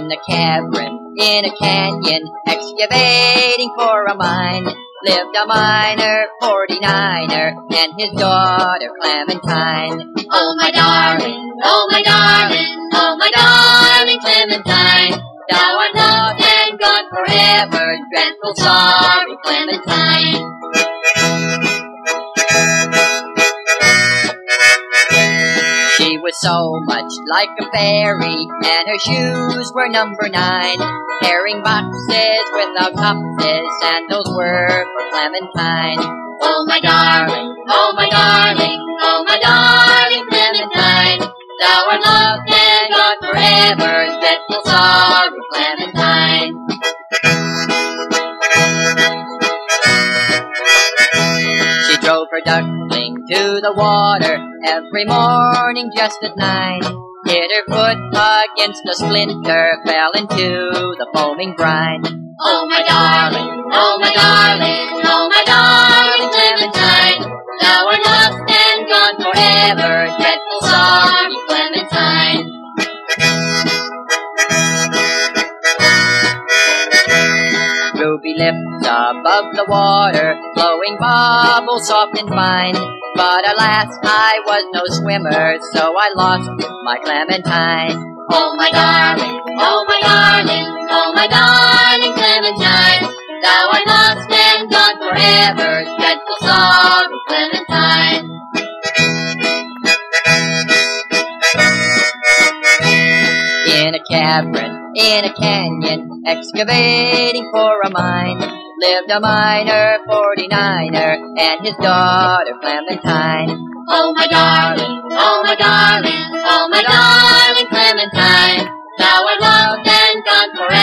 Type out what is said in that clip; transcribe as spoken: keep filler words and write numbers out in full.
In a cavern, in a canyon, excavating for a mine, lived a miner, forty-niner, and his daughter Clementine. Oh my darling, oh my darling, oh my darling Clementine, thou art loved and gone forever, dreadful sorry Clementine. She was so much like a fairy, and her shoes were number nine, carrying boxes without topses, and those were for Clementine. Oh my darling, oh my darling, oh my darling Clementine, thou art loved and gone forever, dreadful sorry Clementine. She drove her duckling to the water every morning just at nine, hit her foot against a splinter, fell into the foaming brine. Oh my darling, oh my darling, oh my darling Clementine, thou art lost and gone forever, dreadful sorry Clementine. Ruby lips above the water, blowing bubbles soft and fine, but alas, I was no swimmer, so I lost my Clementine. Oh my darling, oh my darling, oh my darling Clementine, thou art lost and gone forever, dreadful sorry Clementine. In a cavern, in a canyon, excavating for a mine, lived a miner, forty-niner, and his daughter Clementine. Oh my darling, oh my darling, oh my darling Clementine, thou art loved and gone forever.